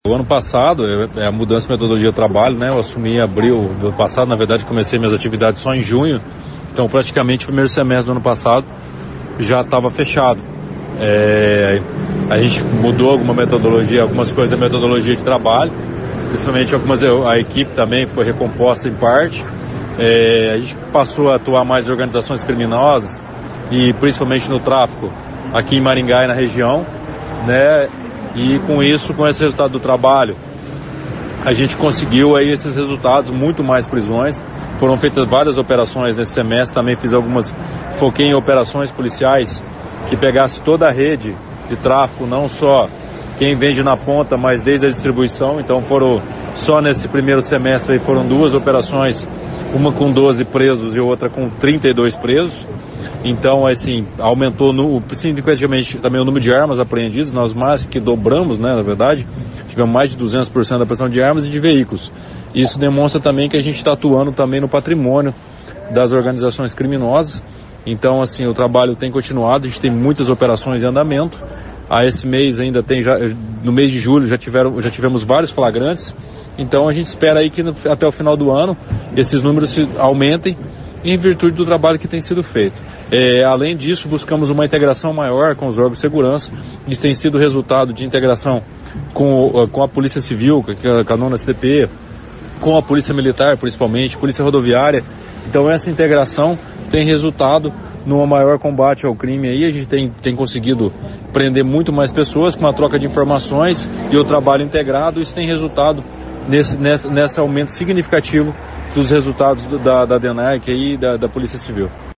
O ano passado, a mudança de metodologia de trabalho, né? Eu assumi em abril do ano passado, na verdade comecei minhas atividades só em junho, então praticamente o primeiro semestre do ano passado já estava fechado. A gente mudou algumas coisas da metodologia de trabalho, principalmente a equipe também foi recomposta em parte. A gente passou a atuar mais em organizações criminosas e principalmente no tráfico aqui em Maringá e na região, né? E com esse resultado do trabalho, a gente conseguiu aí esses resultados, muito mais prisões. Foram feitas várias operações nesse semestre, também foquei em operações policiais que pegasse toda a rede de tráfico, não só quem vende na ponta, mas desde a distribuição. Então só nesse primeiro semestre aí foram 2 operações, uma com 12 presos e outra com 32 presos. Então, assim, aumentou significativamente também o número de armas apreendidas. Nós mais que dobramos, né, na verdade, tivemos mais de 200% da apreensão de armas e de veículos. Isso demonstra também que a gente está atuando também no patrimônio das organizações criminosas. Então, assim, o trabalho tem continuado, a gente tem muitas operações em andamento. Esse mês ainda no mês de julho já tivemos vários flagrantes. Então a gente espera aí que até o final do ano esses números aumentem em virtude do trabalho que tem sido feito. Além disso, buscamos uma integração maior com os órgãos de segurança. Isso tem sido resultado de integração com a Polícia Civil, com a nona SDP, com a Polícia Militar principalmente, Polícia Rodoviária. Então essa integração tem resultado num maior combate ao crime aí. A gente tem conseguido prender muito mais pessoas com a troca de informações e o trabalho integrado. Isso tem resultado nesse aumento significativo dos resultados da DENARC e da Polícia Civil.